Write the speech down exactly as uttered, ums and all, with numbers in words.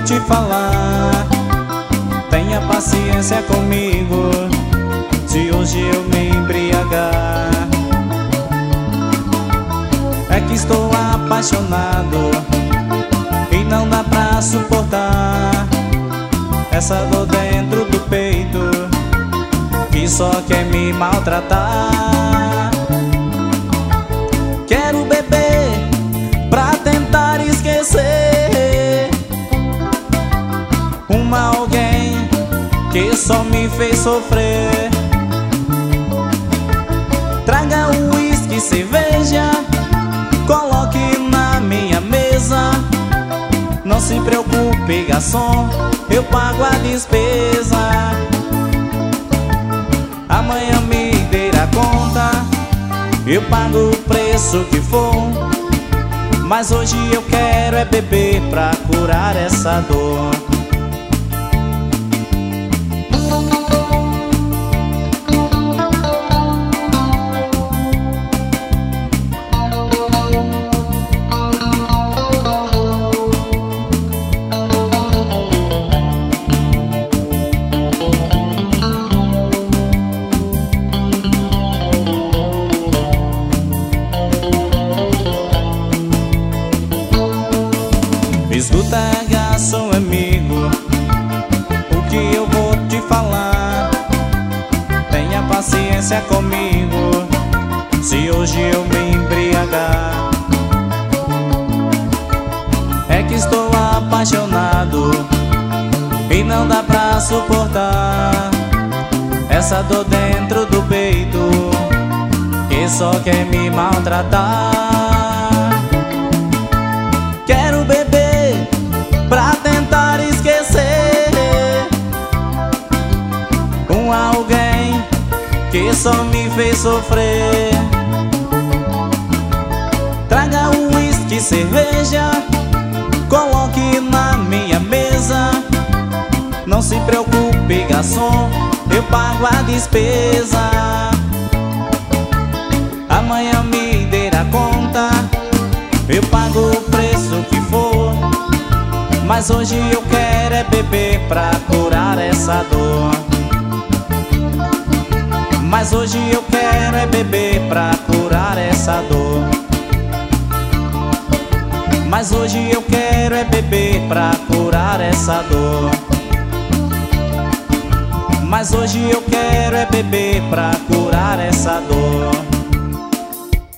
te falar. Tenha paciência comigo, se hoje eu me embriagar. É que estou apaixonado e não dá pra suportar essa dor dentro do peito que só quer me maltratar. Quero beber pra tentar esquecer uma alguém que só me fez sofrer. Traga um uísque, cerveja, coloque na minha mesa. Não se preocupe, garçom, eu pago a despesa. Amanhã me dê a conta, eu pago o preço que for. Mas hoje eu quero é beber pra curar essa dor. Escuta, garçom amigo, o que eu vou te falar. Tenha paciência comigo, se hoje eu me embriagar. É que estou apaixonado e não dá pra suportar essa dor dentro do peito que só quer me maltratar. Quero beber pra tentar esquecer um alguém que só me fez sofrer. Traga um uísque, cerveja, coloque na minha mesa. Não se preocupe, garçom, eu pago a despesa. Amanhã me dê a conta, eu pago o preço que for. Mas hoje eu quero é beber pra curar essa dor. Mas hoje eu quero é beber pra curar essa dor. Mas hoje eu quero é beber pra curar essa dor. Mas hoje eu quero é beber pra curar essa dor.